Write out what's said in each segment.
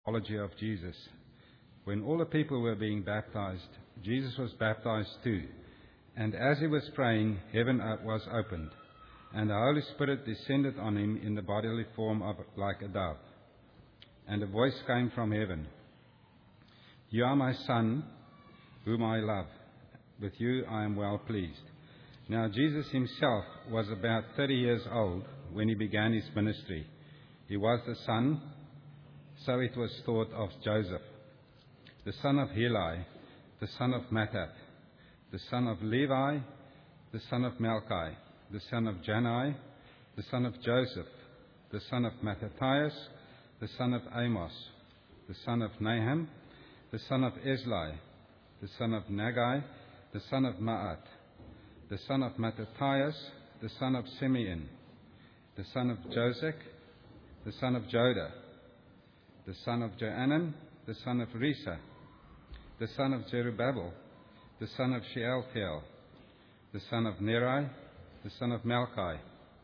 Apology of Jesus. When all the people were being baptized, Jesus was baptized too. And as he was praying, heaven was opened, and the Holy Spirit descended on him in the bodily form like a dove. And a voice came from heaven, "You are my Son, whom I love. With you I am well pleased." Now Jesus himself was about 30 years old when he began his ministry. He was the son, so it was thought, of Joseph, the son of Heli, the son of Mattat, the son of Levi, the son of Melchi, the son of Janai, the son of Joseph, the son of Mattathias, the son of Amos, the son of Nahum, the son of Esli, the son of Nagai, the son of Ma'at, the son of Mattathias, the son of Simeon, the son of Josek, the son of Joda, the son of Joanan, the son of Risa, the son of Zerubbabel, the son of Shealtiel, the son of Neri, the son of Melchi,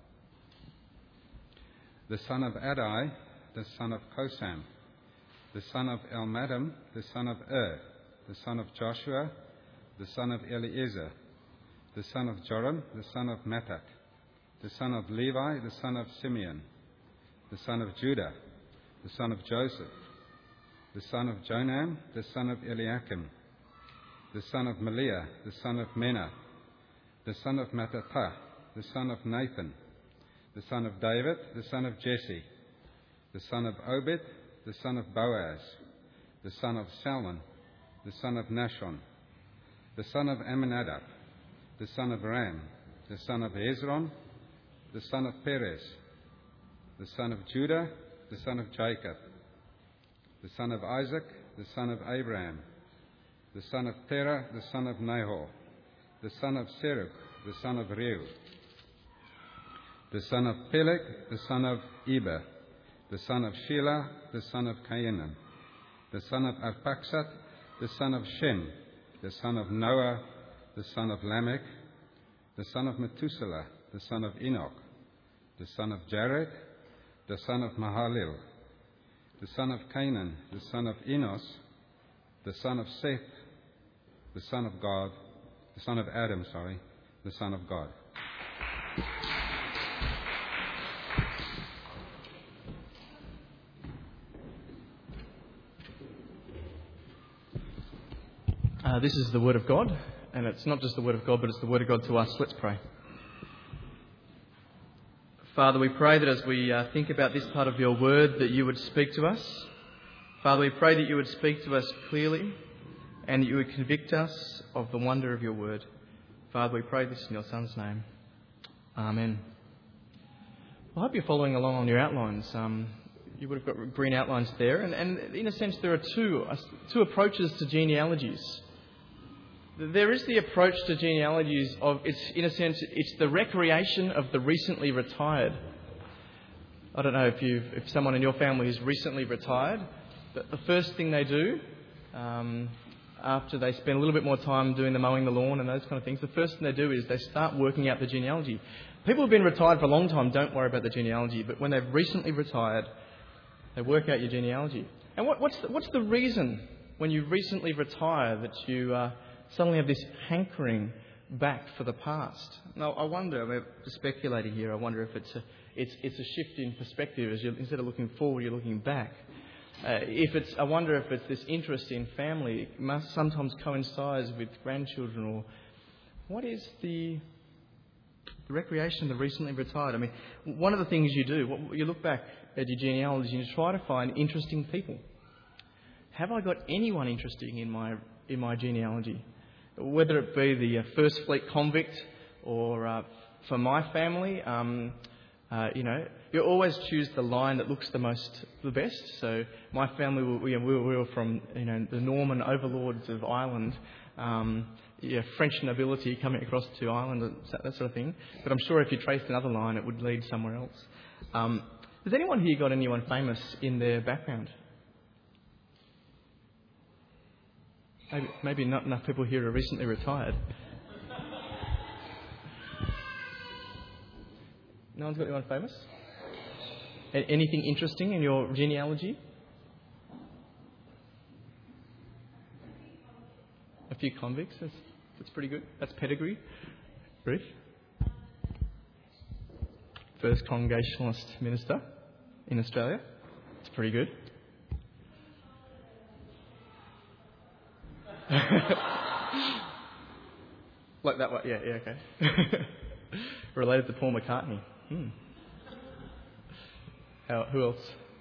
the son of Adai, the son of Kosam, the son of Elmadam, the son of the son of Joshua, the son of Eliezer, the son of Joram, the son of Mattat, the son of Levi, the son of Simeon, the son of Judah, the son of Joseph, the son of Jonam, the son of Eliakim, the son of Meliah, the son of Menah, the son of Mattatah, the son of Nathan, the son of David, the son of Jesse, the son of Obed, the son of Boaz, the son of Salmon, the son of Nashon, the son of Amminadab, the son of Ram, the son of Hezron, the son of Perez, the son of Judah, the son of Jacob, the son of Isaac, the son of Abraham, the son of Terah, the son of Nahor, the son of Serug, the son of Reu, the son of Peleg, the son of Eber, the son of Shelah, the son of Cainan, the son of Arphaxad, the son of Shem, the son of Noah, the son of Lamech, the son of Methuselah, the son of Enoch, the son of Jared, the son of Mahalalel, the son of Canaan, the son of Enos, the son of Seth, the son of God, the son of Adam, the son of God. This is the Word of God, and it's not just the Word of God, but it's the Word of God to us. Let's pray. Father, we pray that as we think about this part of your Word, that you would speak to us. Father, we pray that you would speak to us clearly and that you would convict us of the wonder of your Word. Father, we pray this in your Son's name. Amen. I hope you're following along on your outlines. You would have got green outlines there, and in a sense there are two approaches to genealogies. There is the approach to genealogies of, it's the recreation of the recently retired. I don't know if someone in your family is recently retired, but the first thing they do, after they spend a little bit more time doing the mowing the lawn and those kind of things, the first thing they do is they start working out the genealogy. People who've been retired for a long time don't worry about the genealogy, but when they've recently retired, they work out your genealogy. And what's the reason when you recently retire that you suddenly have this hankering back for the past? Now, I wonder, I'm speculating here, I wonder if it's a shift in perspective. Instead of looking forward, you're looking back. I wonder if it's this interest in family. It must sometimes coincide with grandchildren, or what is the recreation of the recently retired? I mean, one of the things you do, you look back at your genealogy and you try to find interesting people. Have I got anyone interesting in my genealogy? Whether it be the First Fleet convict or for my family, you always choose the line that looks the best. So my family, we were from the Norman overlords of Ireland, French nobility coming across to Ireland, that sort of thing. But I'm sure if you traced another line, it would lead somewhere else. Has anyone here got anyone famous in their background? Maybe not enough people here are recently retired. No one's got anyone famous? Anything interesting in your genealogy? few convicts. That's pretty good. That's pedigree. Ruth? First Congregationalist minister in Australia. It's pretty good. Like that one? Yeah, okay. Related to Paul McCartney. Who else?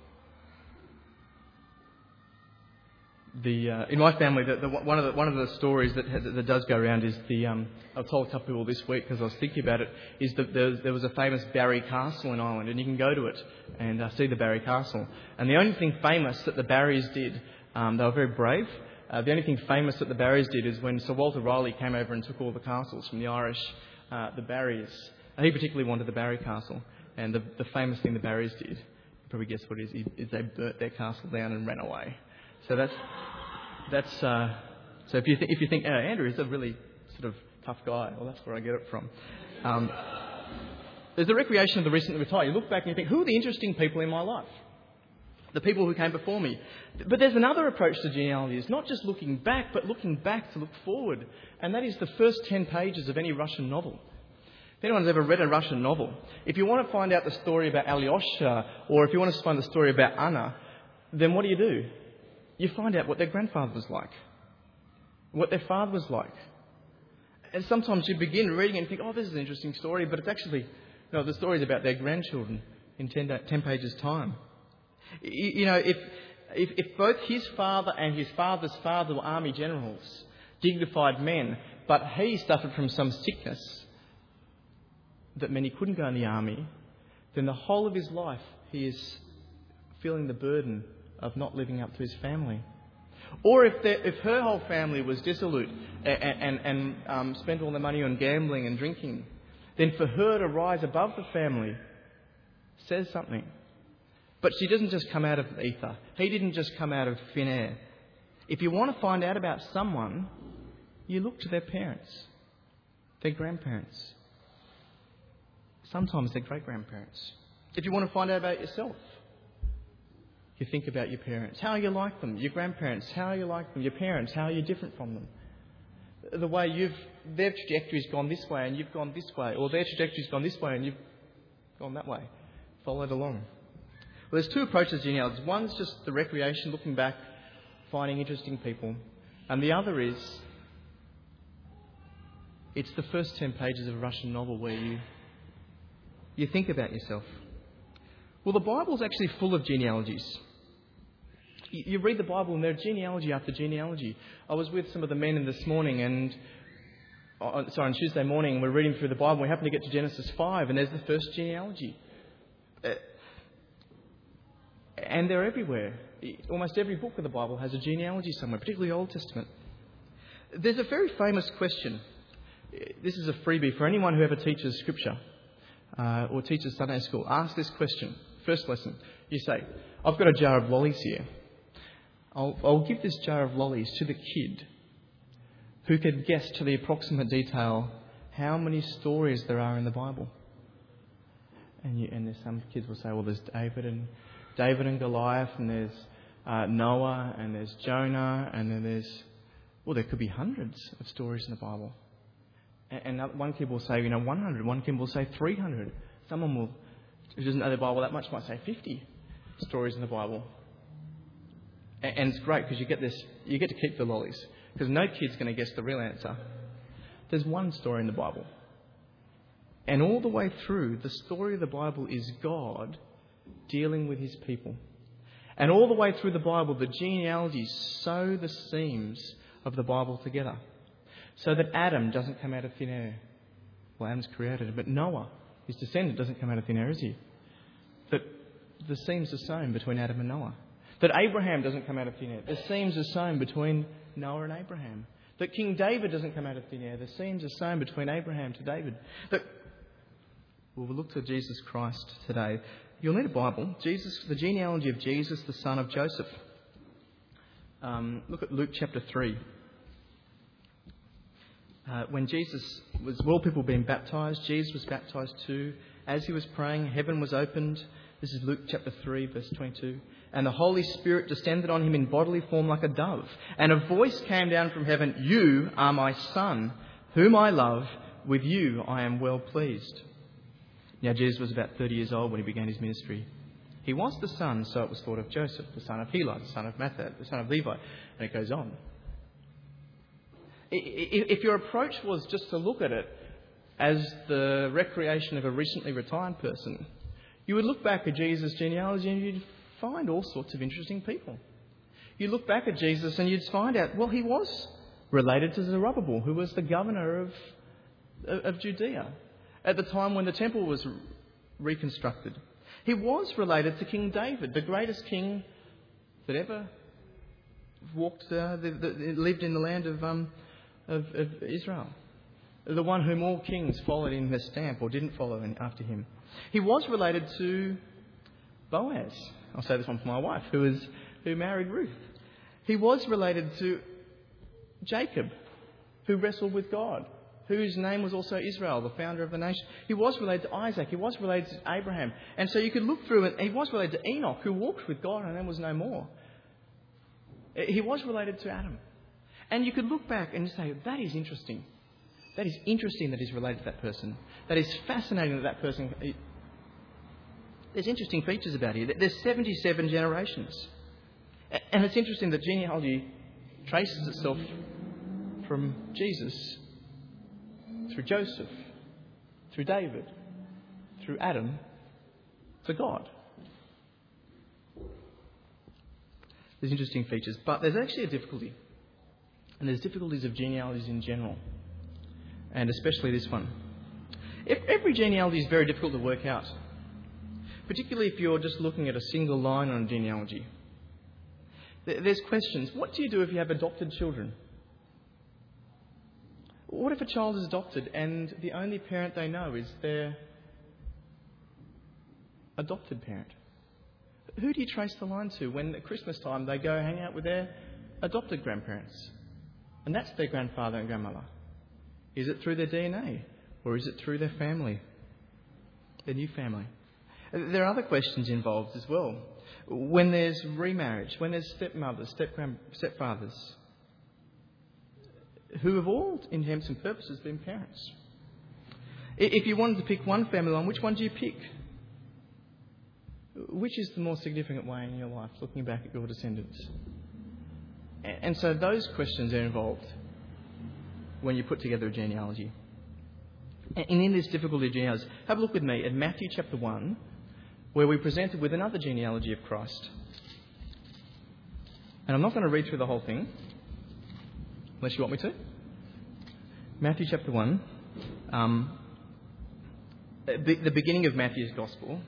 In my family, one of the stories that does go around is I've told a couple people this week because I was thinking about it, is that there was a famous Barry Castle in Ireland, and you can go to it and see the Barry Castle. And the only thing famous that the Barrys did, they were very brave. The only thing famous that the Barrys did is when Sir Walter Raleigh came over and took all the castles from the Irish, the Barrys. He particularly wanted the Barry Castle, and the famous thing the Barrys did, you probably guess what it is they burnt their castle down and ran away. So that's so if you think, oh, Andrew is a really sort of tough guy, well, that's where I get it from. There's the recreation of the recently retired. You look back and you think, who are the interesting people in my life? The people who came before me. But there's another approach to genealogy. It's not just looking back, but looking back to look forward. And that is the first 10 pages of any Russian novel. If anyone's ever read a Russian novel, if you want to find out the story about Alyosha, or if you want to find the story about Anna, then what do? You find out what their grandfather was like, what their father was like. And sometimes you begin reading and think, oh, this is an interesting story, but it's actually, no, the story's about their grandchildren in 10 pages' time. You know, if both his father and his father's father were army generals, dignified men, but he suffered from some sickness that meant he couldn't go in the army, then the whole of his life he is feeling the burden of not living up to his family. Or if her whole family was dissolute and spent all their money on gambling and drinking, then for her to rise above the family says something. But she doesn't just come out of ether. He didn't just come out of thin air. If you want to find out about someone, you look to their parents, their grandparents, sometimes their great-grandparents. If you want to find out about yourself, you think about your parents. How are you like them? Your grandparents, how are you like them? Your parents, how are you different from them? The way their trajectory's gone this way and you've gone this way, or their trajectory's gone this way and you've gone that way. Followed along. Well, there's two approaches to genealogy. One's just the recreation, looking back, finding interesting people. And the other is, it's the first 10 pages of a Russian novel where you think about yourself. Well, the Bible's actually full of genealogies. You read the Bible and there's genealogy after genealogy. I was with some of the men this morning on Tuesday morning, and we're reading through the Bible. We happened to get to Genesis 5, and there's the first genealogy. And they're everywhere. Almost every book of the Bible has a genealogy somewhere, particularly the Old Testament. There's a very famous question. This is a freebie for anyone who ever teaches Scripture or teaches Sunday school. Ask this question. First lesson. You say, I've got a jar of lollies here. I'll give this jar of lollies to the kid who can guess to the approximate detail how many stories there are in the Bible. And there's some kids will say, well, there's David and Goliath, and there's Noah, and there's Jonah, and then there could be hundreds of stories in the Bible. And one kid will say, 100. One kid will say 300. Someone who doesn't know the Bible that much might say 50 stories in the Bible. And it's great because you get to keep the lollies, because no kid's going to guess the real answer. There's one story in the Bible. And all the way through, the story of the Bible is God dealing with his people. And all the way through the Bible, the genealogies sew the seams of the Bible together, so that Adam doesn't come out of thin air. Well, Adam's created, but Noah, his descendant, doesn't come out of thin air, is he? That the seams are sewn between Adam and Noah. That Abraham doesn't come out of thin air. The seams are sewn between Noah and Abraham. That King David doesn't come out of thin air. The seams are sewn between Abraham to David. We'll look to Jesus Christ today. You'll need a Bible. The genealogy of Jesus, the son of Joseph. Look at Luke chapter 3. When Jesus was, people being baptised, Jesus was baptised too. As he was praying, heaven was opened. This is Luke chapter 3, verse 22. and the Holy Spirit descended on him in bodily form like a dove. And a voice came down from heaven, "You are my Son, whom I love. With you I am well pleased." Now Jesus was about 30 years old when he began his ministry. He was the son, so it was thought, of Joseph, the son of Heli, the son of Matthat, the son of Levi, and it goes on. If your approach was just to look at it as the recreation of a recently retired person, you would look back at Jesus' genealogy and you'd find all sorts of interesting people. You look back at Jesus and you'd find out, well, he was related to Zerubbabel, who was the governor of Judea at the time when the temple was reconstructed. He was related to King David, the greatest king that ever lived in the land of Israel. The one whom all kings followed in their stamp or didn't follow after him. He was related to Boaz. I'll say this one for my wife, who married Ruth. He was related to Jacob, who wrestled with God, whose name was also Israel, the founder of the nation. He was related to Isaac. He was related to Abraham. And so you could look through it. He was related to Enoch, who walked with God and then was no more. He was related to Adam. And you could look back and say, that is interesting. That is interesting that he's related to that person. That is fascinating that person... There's interesting features about it. There's 77 generations. And it's interesting that genealogy traces itself from Jesus through Joseph, through David, through Adam, to God. There's interesting features, but there's actually a difficulty. And there's difficulties of genealogies in general, and especially this one. Every genealogy is very difficult to work out, particularly if you're just looking at a single line on a genealogy. There's questions. What do you do if you have adopted children? What if a child is adopted and the only parent they know is their adopted parent? Who do you trace the line to when at Christmas time they go hang out with their adopted grandparents? And that's their grandfather and grandmother. Is it through their DNA or is it through their family, their new family? There are other questions involved as well. When there's remarriage, when there's stepmothers, stepfathers, who have all, in intents and purposes, been parents. If you wanted to pick one family line, which one do you pick? Which is the more significant way in your life, looking back at your descendants? And so those questions are involved when you put together a genealogy. And in this difficulty of genealogy, have a look with me at Matthew chapter 1, where we're presented with another genealogy of Christ. And I'm not going to read through the whole thing, unless you want me to. Matthew chapter 1, the beginning of Matthew's Gospel.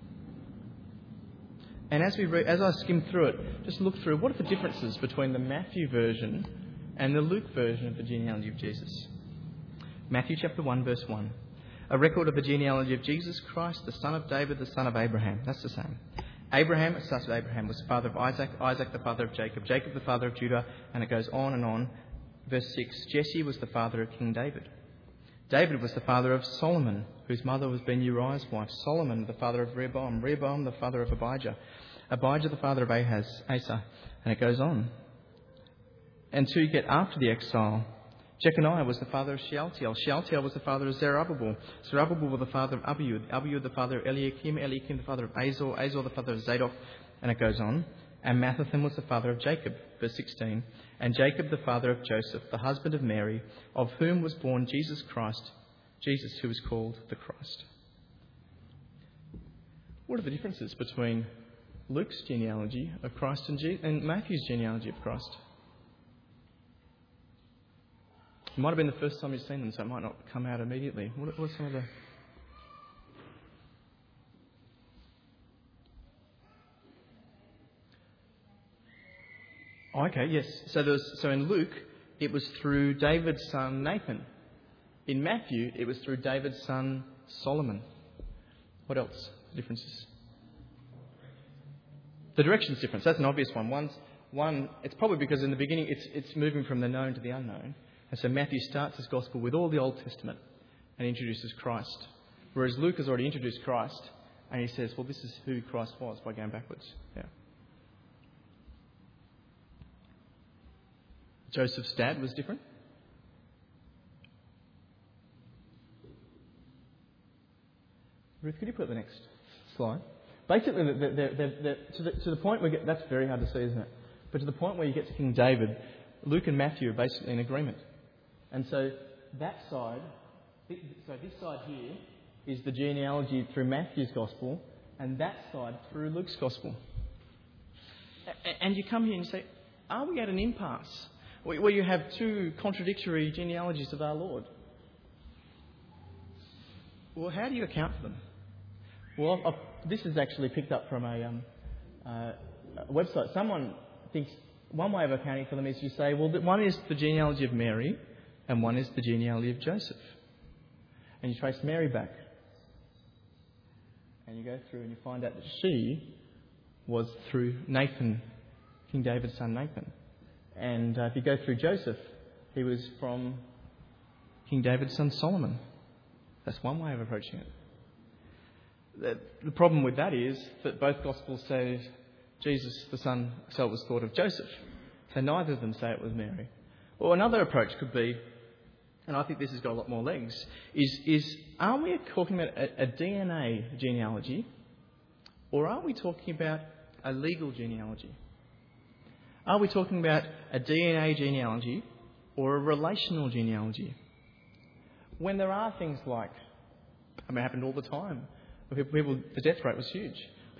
And as I skim through it, just look through what are the differences between the Matthew version and the Luke version of the genealogy of Jesus. Matthew chapter 1, verse 1. A record of the genealogy of Jesus Christ, the son of David, the son of Abraham. That's the same. Abraham, the son of Abraham, was the father of Isaac, Isaac the father of Jacob, Jacob the father of Judah, and it goes on and on. Verse 6, Jesse was the father of King David. David was the father of Solomon, whose mother was Ben Uriah's wife. Solomon, the father of Rehoboam. Rehoboam, the father of Abijah. Abijah, the father of Asa. And it goes on. And to get after the exile, Jeconiah was the father of Shealtiel. Shealtiel was the father of Zerubbabel. Zerubbabel was the father of Abiud. Abiud, the father of Eliakim. Eliakim, the father of Azor. Azor, the father of Zadok. And it goes on. And Mattathan was the father of Jacob. Verse 16. And Jacob, the father of Joseph, the husband of Mary, of whom was born Jesus Christ, Jesus who is called the Christ. What are the differences between Luke's genealogy of Christ and Matthew's genealogy of Christ? It might have been the first time you've seen them, so it might not come out immediately. What are some of the... Oh, okay, yes. So in Luke, it was through David's son Nathan. In Matthew, it was through David's son Solomon. What else? Differences? The direction's different. That's an obvious one. One, it's probably because in the beginning it's moving from the known to the unknown. And so Matthew starts his gospel with all the Old Testament and introduces Christ. Whereas Luke has already introduced Christ and he says, well, this is who Christ was by going backwards. Yeah. Joseph's dad was different? Ruth, could you put the next slide? Basically, to the point where that's very hard to see, isn't it? But to the point where you get to King David, Luke and Matthew are basically in agreement. And so that side, this side here is the genealogy through Matthew's Gospel, and that side through Luke's Gospel. And you come here and you say, are we at an impasse where you have two contradictory genealogies of our Lord? Well, how do you account for them? Well, this is actually picked up from a website. Someone thinks one way of accounting for them is you say, well, one is the genealogy of Mary and one is the genealogy of Joseph. And you trace Mary back. And you go through and you find out that she was through Nathan, King David's son Nathan. And if you go through Joseph, he was from King David's son Solomon. That's one way of approaching it. The problem with that is that both Gospels say Jesus, the son, so it was thought of Joseph. So neither of them say it was Mary. Or another approach could be, and I think this has got a lot more legs, is are we talking about a DNA genealogy, or are we talking about a legal genealogy? Are we talking about a DNA genealogy or a relational genealogy? When there are things like, it happened all the time. People, the death rate was huge.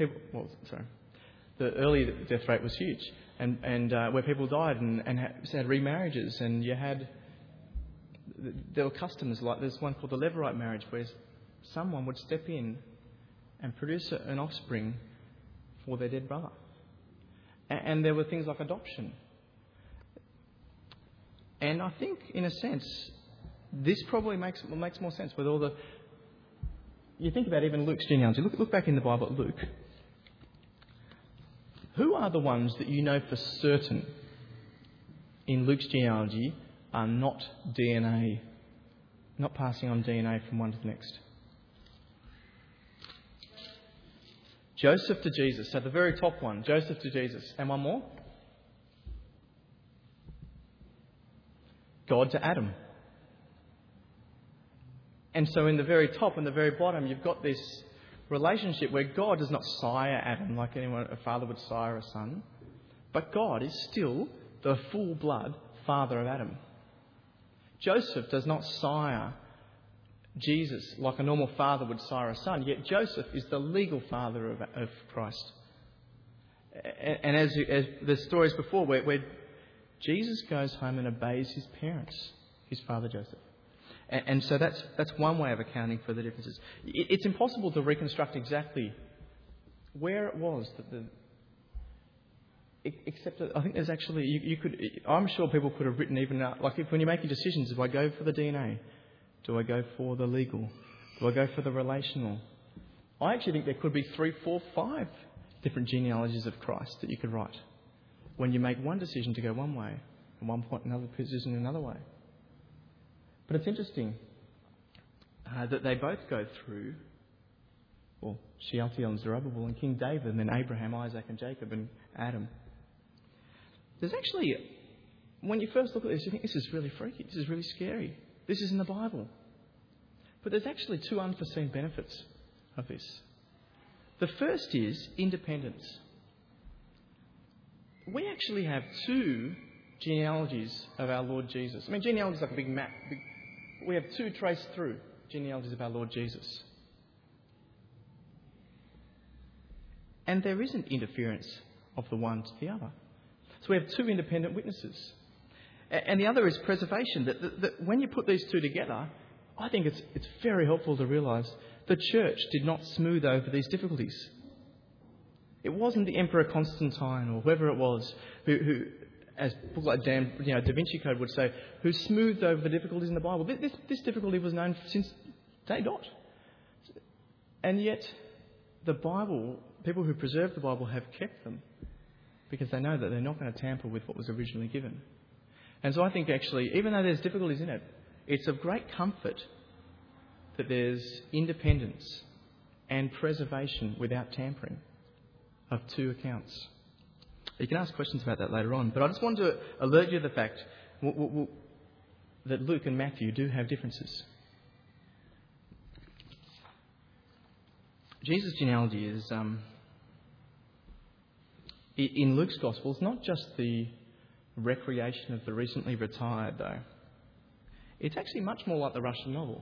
The early death rate was huge, and where people died and had remarriages, and there were customs like there's one called the Levirate marriage, where someone would step in and produce an offspring for their dead brother. And there were things like adoption. And I think, in a sense, this probably makes more sense with all the... You think about even Luke's genealogy. Look back in the Bible at Luke. Who are the ones that you know for certain in Luke's genealogy are not DNA, not passing on DNA from one to the next? Joseph to Jesus. So the very top one, Joseph to Jesus. And one more? God to Adam. And so in the very top and the very bottom, you've got this relationship where God does not sire Adam like a father would sire a son, but God is still the full-blood father of Adam. Joseph does not sire Jesus like a normal father would sire a son, yet Joseph is the legal father of Christ. And as the stories before, where Jesus goes home and obeys his parents, his father Joseph. And so that's one way of accounting for the differences. It's impossible to reconstruct exactly where it was except that I think there's actually you could. I'm sure people could have written even out, like when you're making decisions, do I go for the DNA? Do I go for the legal? Do I go for the relational? I actually think there could be 3, 4, 5 different genealogies of Christ that you could write when you make one decision to go one way and one point another decision another way. But it's interesting that they both go through, well, Shealtiel and Zerubbabel and King David, and then Abraham, Isaac and Jacob and Adam. There's actually, when you first look at this, you think this is really freaky, this is really scary. This is in the Bible. But there's actually 2 unforeseen benefits of this. The first is independence. We actually have 2 genealogies of our Lord Jesus. Genealogy is like a big map. We have 2 traced through genealogies of our Lord Jesus. And there isn't interference of the one to the other. So we have 2 independent witnesses. And the other is preservation. That when you put these 2 together, I think it's very helpful to realise the church did not smooth over these difficulties. It wasn't the Emperor Constantine or whoever it was who as book like Da Vinci Code would say, who smoothed over the difficulties in the Bible. This difficulty was known since day dot. And yet, the Bible, people who preserve the Bible have kept them because they know that they're not going to tamper with what was originally given. And so I think actually, even though there's difficulties in it, it's of great comfort that there's independence and preservation without tampering of 2 accounts. You can ask questions about that later on, but I just wanted to alert you to the fact that Luke and Matthew do have differences. Jesus' genealogy is, in Luke's Gospel, it's not just the recreation of the recently retired, though. It's actually much more like the Russian novel.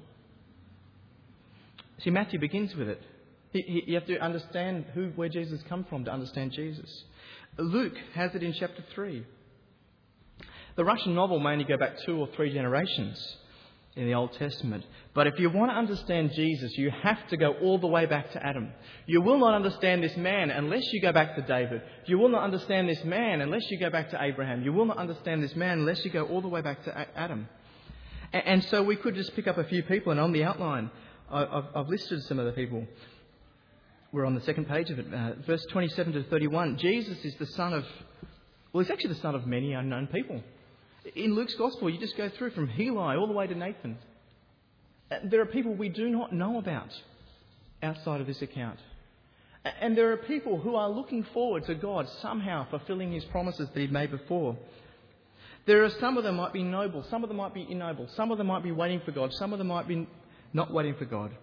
See, Matthew begins with it. You have to understand where Jesus comes from to understand Jesus. Luke has it in chapter 3. The Russian novel may only go back 2 or 3 generations in the Old Testament. But if you want to understand Jesus, you have to go all the way back to Adam. You will not understand this man unless you go back to David. You will not understand this man unless you go back to Abraham. You will not understand this man unless you go all the way back to Adam. And so we could just pick up a few people, and on the outline, I've listed some of the people. We're on the second page of it, verse 27 to 31. Jesus is the son of, he's actually the son of many unknown people. In Luke's Gospel, you just go through from Heli all the way to Nathan. There are people we do not know about outside of this account. And there are people who are looking forward to God somehow fulfilling his promises that he'd made before. There are some of them might be noble, some of them might be ignoble, some of them might be waiting for God, some of them might be not waiting for God.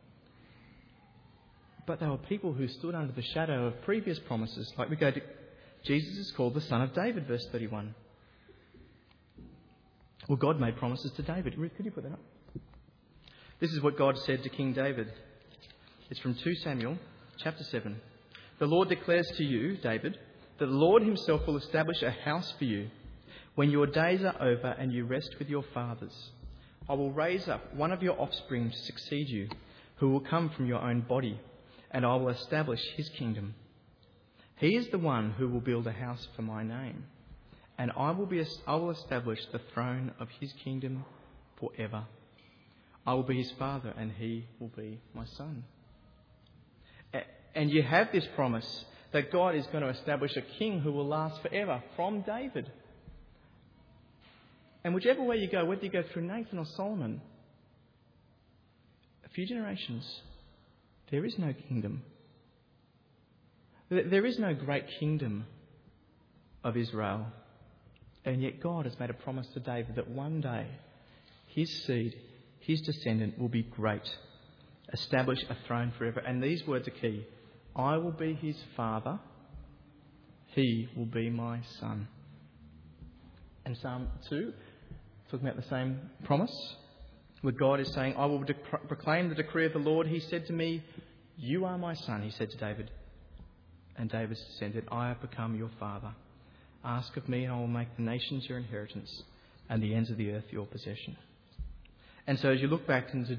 But they were people who stood under the shadow of previous promises. Like we go to, Jesus is called the son of David, verse 31. Well, God made promises to David. Could you put that up? This is what God said to King David. It's from 2 Samuel, chapter 7. The Lord declares to you, David, that the Lord himself will establish a house for you when your days are over and you rest with your fathers. I will raise up one of your offspring to succeed you, who will come from your own body, and I will establish his kingdom. He is the one who will build a house for my name, and I will establish the throne of his kingdom forever. I will be his father, and he will be my son. And you have this promise that God is going to establish a king who will last forever from David. And whichever way you go, whether you go through Nathan or Solomon, a few generations, there is no kingdom. There is no great kingdom of Israel. And yet God has made a promise to David that one day his seed, his descendant will be great, establish a throne forever. And these words are key. I will be his father, he will be my son. And Psalm 2, talking about the same promise, where God is saying, I will proclaim the decree of the Lord. He said to me, you are my son, he said to David. And David said, I have become your father. Ask of me and I will make the nations your inheritance and the ends of the earth your possession. And so as you look back into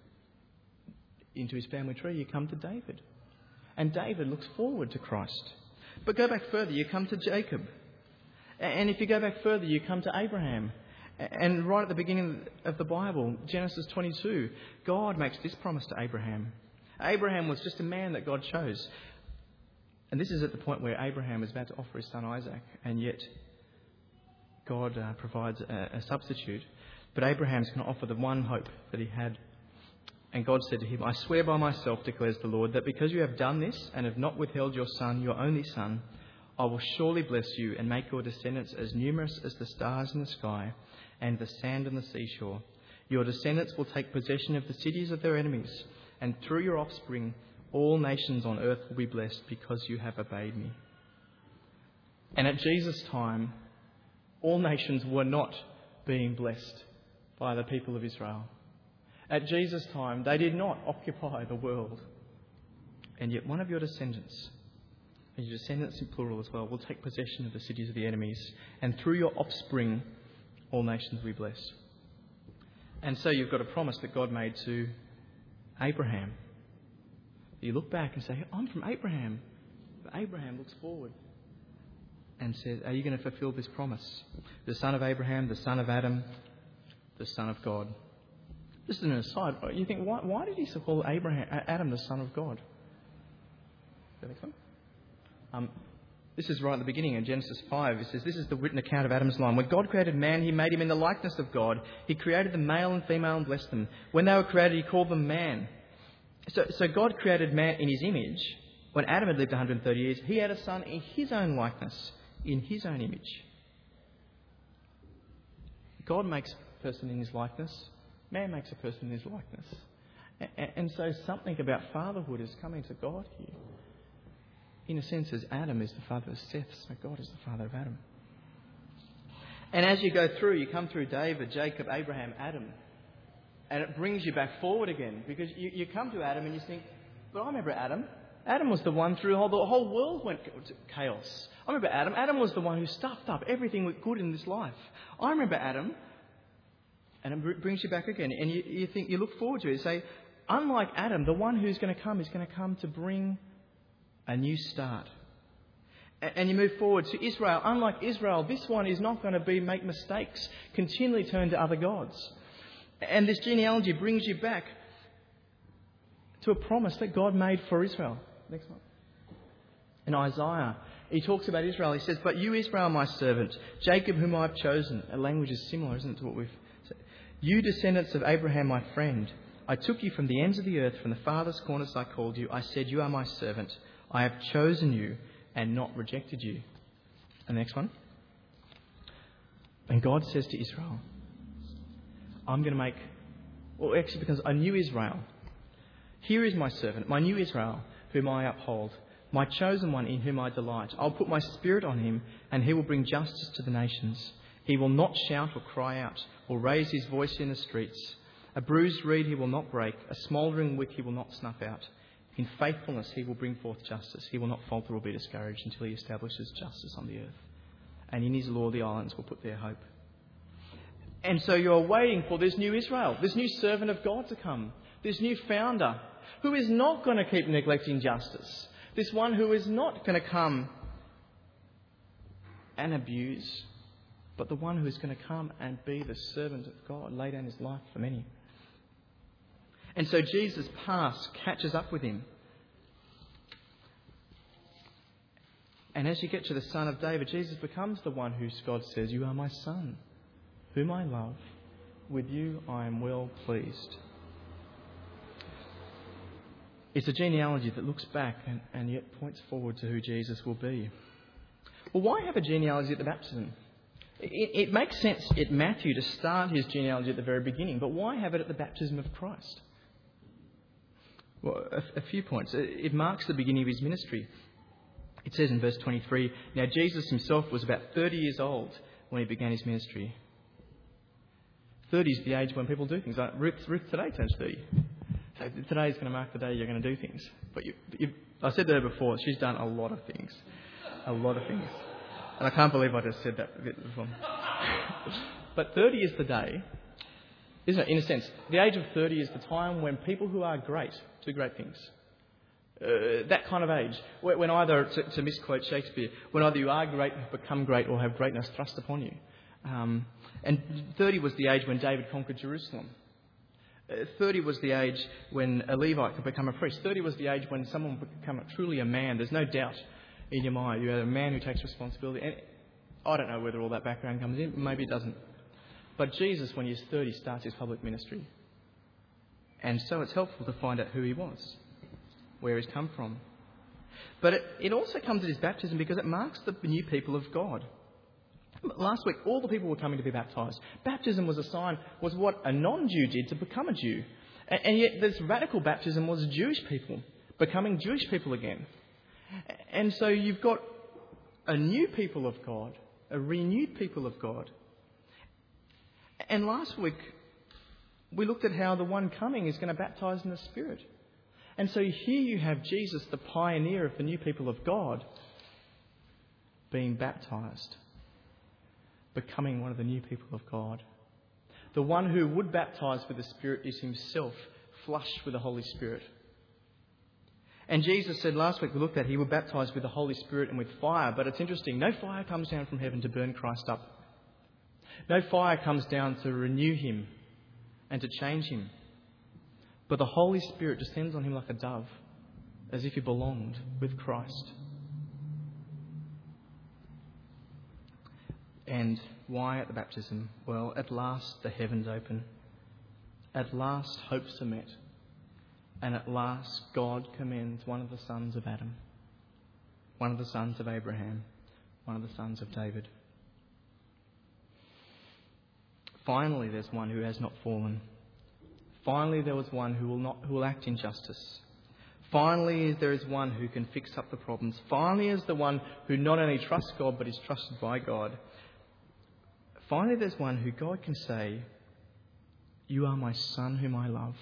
his family tree, you come to David. And David looks forward to Christ. But go back further, you come to Jacob. And if you go back further, you come to Abraham. And right at the beginning of the Bible, Genesis 22, God makes this promise to Abraham. Abraham was just a man that God chose. And this is at the point where Abraham is about to offer his son Isaac, and yet God provides a substitute. But Abraham's going to offer the one hope that he had. And God said to him, I swear by myself, declares the Lord, that because you have done this and have not withheld your son, your only son, I will surely bless you and make your descendants as numerous as the stars in the sky and the sand on the seashore. Your descendants will take possession of the cities of their enemies, and through your offspring all nations on earth will be blessed because you have obeyed me. And at Jesus' time, all nations were not being blessed by the people of Israel. At Jesus' time, they did not occupy the world. And yet one of your descendants, and your descendants in plural as well, will take possession of the cities of the enemies. And through your offspring, all nations will be blessed. And so you've got a promise that God made to Abraham. You look back and say, I'm from Abraham. But Abraham looks forward and says, are you going to fulfill this promise? The son of Abraham, the son of Adam, the son of God. Just an aside, you think, why did he call Adam the son of God? This is right at the beginning in Genesis 5. It says, this is the written account of Adam's line. When God created man, he made him in the likeness of God. He created them male and female and blessed them. When they were created, he called them man. So God created man in his image. When Adam had lived 130 years, he had a son in his own likeness, in his own image. God makes a person in his likeness. Man makes a person in his likeness. And so something about fatherhood is coming to God here. In a sense, as Adam is the father of Seth, so God is the father of Adam. And as you go through, you come through David, Jacob, Abraham, Adam. And it brings you back forward again. Because you come to Adam and you think, but I remember Adam. Adam was the one through the whole world went to chaos. I remember Adam. Adam was the one who stuffed up everything with good in this life. I remember Adam. And it brings you back again. And you think, you look forward to it. You say, unlike Adam, the one who's going to come is going to come to bring a new start. And you move forward to Israel. Unlike Israel, this one is not going to make mistakes, continually turn to other gods. And this genealogy brings you back to a promise that God made for Israel. Next one. In Isaiah, he talks about Israel. He says, but you, Israel, my servant, Jacob, whom I have chosen. A language is similar, isn't it, to what we've said. You, descendants of Abraham, my friend, I took you from the ends of the earth, from the farthest corners I called you. I said, you are my servant. I have chosen you and not rejected you. The next one. And God says to Israel, I'm going to make... Well, actually, because I knew Israel. Here is my servant, my new Israel, whom I uphold, my chosen one in whom I delight. I'll put my spirit on him, and he will bring justice to the nations. He will not shout or cry out, or raise his voice in the streets. A bruised reed he will not break, a smouldering wick he will not snuff out. In faithfulness he will bring forth justice. He will not falter or be discouraged until he establishes justice on the earth. And in his law the islands will put their hope. And so you're waiting for this new Israel, this new servant of God to come, this new founder, who is not going to keep neglecting justice. This one who is not going to come and abuse, but the one who is going to come and be the servant of God, lay down his life for many. And so Jesus' past catches up with him. And as you get to the Son of David, Jesus becomes the one who God says, you are my Son, whom I love. With you I am well pleased. It's a genealogy that looks back and yet points forward to who Jesus will be. Well, why have a genealogy at the baptism? It makes sense at Matthew to start his genealogy at the very beginning, but why have it at the baptism of Christ? Well, a few points. It marks the beginning of his ministry. It says in verse 23, now Jesus himself was about 30 years old when he began his ministry. 30 is the age when people do things. Like Ruth today turns 30. So today is going to mark the day you're going to do things. But I said to her before, she's done a lot of things. A lot of things. And I can't believe I just said that bit before. But 30 is the day, isn't it? In a sense, the age of 30 is the time when people who are great do great things. That kind of age. When either, to misquote Shakespeare, when either you are great, become great, or have greatness thrust upon you. And 30 was the age when David conquered Jerusalem. 30 was the age when a Levite could become a priest. 30 was the age when someone would become truly a man. There's no doubt in your mind. You're a man who takes responsibility. And I don't know whether all that background comes in. Maybe it doesn't. But Jesus, when he's 30, starts his public ministry. And so it's helpful to find out who he was, where he's come from. But it also comes at his baptism because it marks the new people of God. Last week, all the people were coming to be baptised. Baptism was a sign, was what a non-Jew did to become a Jew. And yet this radical baptism was Jewish people becoming Jewish people again. And so you've got a new people of God, a renewed people of God. And last week, we looked at how the one coming is going to baptise in the Spirit. And so here you have Jesus, the pioneer of the new people of God, being baptised, becoming one of the new people of God. The one who would baptise with the Spirit is himself flushed with the Holy Spirit. And Jesus said last week, we looked at, he would baptise with the Holy Spirit and with fire. But it's interesting, no fire comes down from heaven to burn Christ up. No fire comes down to renew him and to change him. But the Holy Spirit descends on him like a dove, as if he belonged with Christ. And why at the baptism? Well, at last the heavens open. At last hopes are met. And at last God commends one of the sons of Adam, one of the sons of Abraham, one of the sons of David. Finally, there's one who has not fallen. Finally, there was one who will act in justice. Finally, there is one who can fix up the problems. Finally, is the one who not only trusts God but is trusted by God. Finally, there's one who God can say, "You are my son whom I love.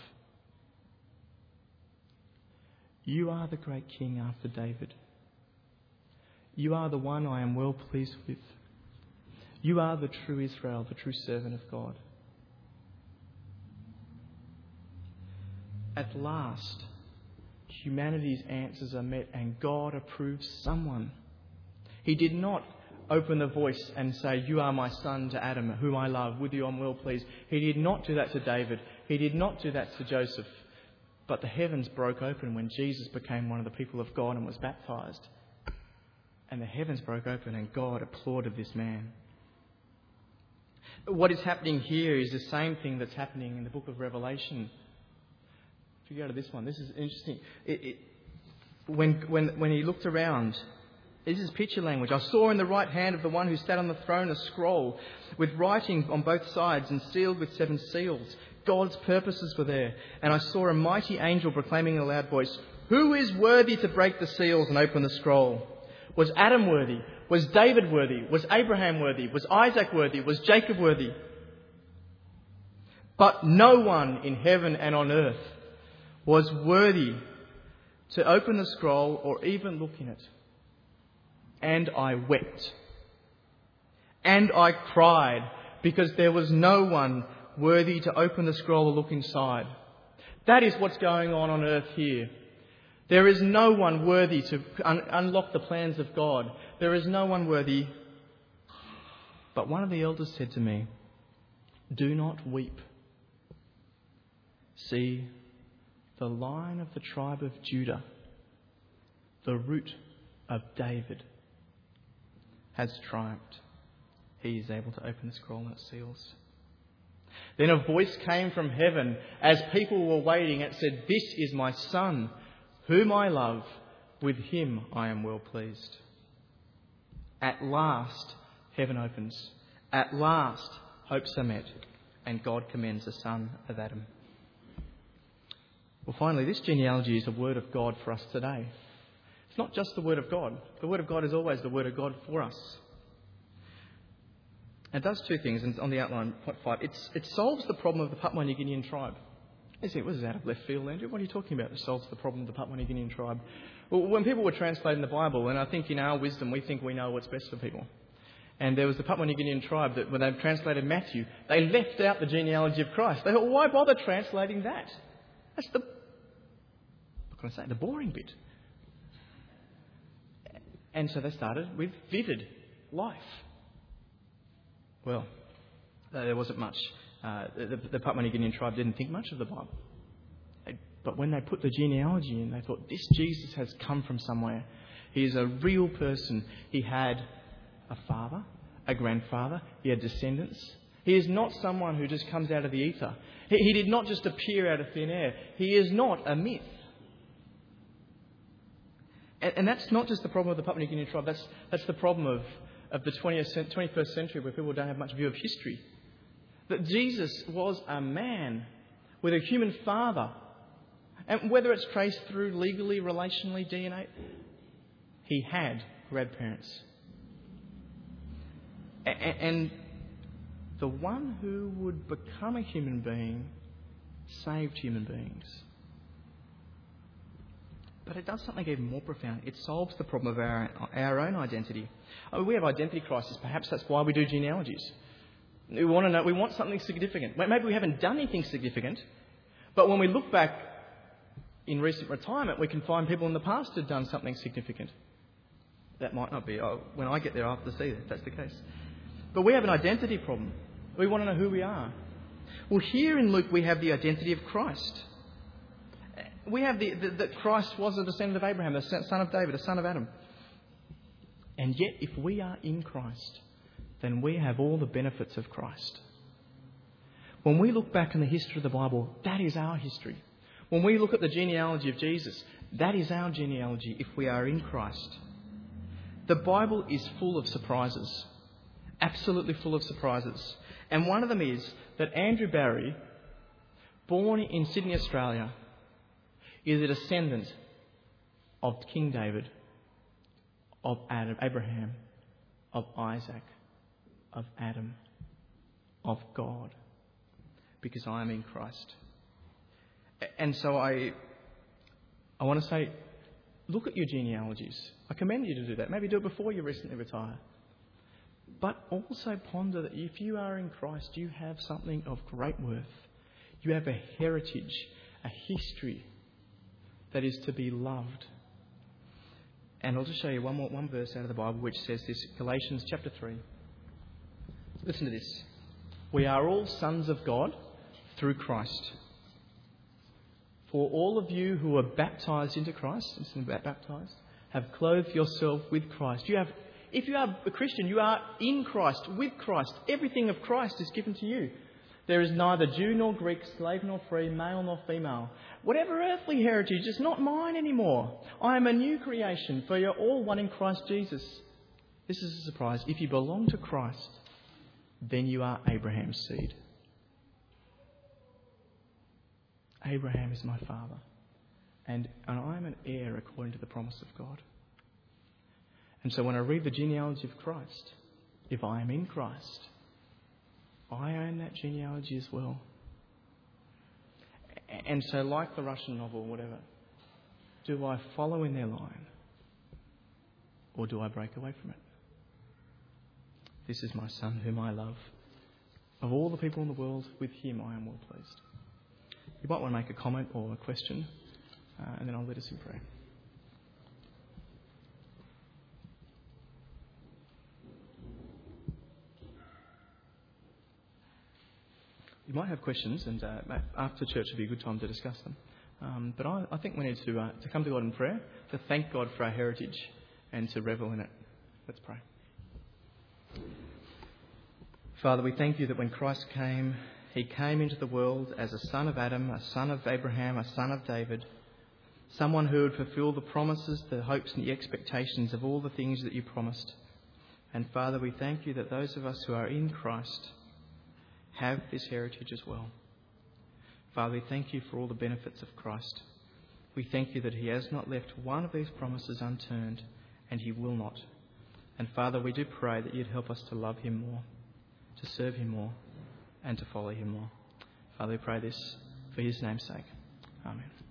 You are the great king after David. You are the one I am well pleased with. You are the true Israel, the true servant of God." At last, humanity's answers are met and God approves someone. He did not open the voice and say, "You are my son," to Adam, whom I love, with you I'm well pleased. He did not do that to David. He did not do that to Joseph. But the heavens broke open when Jesus became one of the people of God and was baptised. And the heavens broke open and God applauded this man. What is happening here is the same thing that's happening in the book of Revelation. If you go to this one, this is interesting. When he looked around, this is picture language. "I saw in the right hand of the one who sat on the throne a scroll with writing on both sides and sealed with 7 seals. God's purposes were there. And I saw a mighty angel proclaiming in a loud voice, 'Who is worthy to break the seals and open the scroll?' Was Adam worthy? Was David worthy? Was Abraham worthy? Was Isaac worthy? Was Jacob worthy? But no one in heaven and on earth was worthy to open the scroll or even look in it. And I wept. And I cried because there was no one worthy to open the scroll or look inside." That is what's going on earth here. There is no one worthy to unlock the plans of God. There is no one worthy. But one of the elders said to me, "Do not weep. See, the Lion of the tribe of Judah, the Root of David, has triumphed. He is able to open the scroll and its seals." Then a voice came from heaven as people were waiting. It said, "This is my son, whom I love. With him I am well pleased." At last, heaven opens. At last, hopes are met, and God commends the son of Adam. Well, finally, this genealogy is a word of God for us today. It's not just the word of God. The word of God is always the word of God for us. It does 2 things, and on the outline, point 5. It solves the problem of the Papua New Guinean tribe. You think, "What is out of left field, Andrew? What are you talking about? It solves the problem of the Papua New Guinean tribe." Well, when people were translating the Bible, and I think in our wisdom we think we know what's best for people. And there was the Papua New Guinean tribe that when they translated Matthew, they left out the genealogy of Christ. They thought, why bother translating that? That's the boring bit. And so they started with vivid life. Well, there wasn't much. The Papua New Guinean tribe didn't think much of the Bible. But when they put the genealogy in, they thought, this Jesus has come from somewhere. He is a real person. He had a father, a grandfather. He had descendants. He is not someone who just comes out of the ether. He did not just appear out of thin air. He is not a myth. And that's not just the problem of the Papua New Guinean tribe. That's the problem of the 21st century, where people don't have much view of history. That Jesus was a man with a human father. And whether it's traced through legally, relationally, DNA, he had grandparents. And the one who would become a human being saved human beings. But it does something even more profound. It solves the problem of our own identity. We have identity crisis. Perhaps that's why we do genealogies. We want to know. We want something significant. Maybe we haven't done anything significant, but when we look back in recent retirement, we can find people in the past who've done something significant. That might not be. When I get there, I'll have to see if that's the case. But we have an identity problem. We want to know who we are. Well, here in Luke, we have the identity of Christ. We have that Christ was a descendant of Abraham, the son of David, the son of Adam. And yet, if we are in Christ, then we have all the benefits of Christ. When we look back in the history of the Bible, that is our history. When we look at the genealogy of Jesus, that is our genealogy if we are in Christ. The Bible is full of surprises. absolutely full of surprises. And one of them is that Andrew Barry, born in Sydney, Australia, is a descendant of King David, of Abraham, of Isaac, of Adam, of God, because I am in Christ. And so I want to say, look at your genealogies. I commend you to do that. Maybe do it before you recently retire. But also ponder that if you are in Christ, you have something of great worth. You have a heritage, a history that is to be loved. And I'll just show you one verse out of the Bible which says this, Galatians chapter 3. Listen to this. We are all sons of God through Christ. For all of you who are baptised into Christ, listen about baptised, have clothed yourself with Christ. If you are a Christian, you are in Christ, with Christ. Everything of Christ is given to you. There is neither Jew nor Greek, slave nor free, male nor female. Whatever earthly heritage is not mine anymore. I am a new creation, for you're all one in Christ Jesus. This is a surprise. If you belong to Christ, then you are Abraham's seed. Abraham is my father, and I am an heir according to the promise of God. And so when I read the genealogy of Christ, if I am in Christ, I own that genealogy as well. And so like the Russian novel, whatever, do I follow in their line or do I break away from it? This is my son whom I love. Of all the people in the world, with him I am well pleased. You might want to make a comment or a question, and then I'll lead us in prayer. You might have questions, and after church would be a good time to discuss them. But I think we need to come to God in prayer, to thank God for our heritage, and to revel in it. Let's pray. Father, we thank you that when Christ came, he came into the world as a son of Adam, a son of Abraham, a son of David, someone who would fulfil the promises, the hopes and the expectations of all the things that you promised. And Father, we thank you that those of us who are in Christ have this heritage as well. Father, we thank you for all the benefits of Christ. We thank you that he has not left one of these promises unturned, and he will not. And Father, we do pray that you'd help us to love him more, to serve him more, and to follow him more. Father, we pray this for his name's sake. Amen.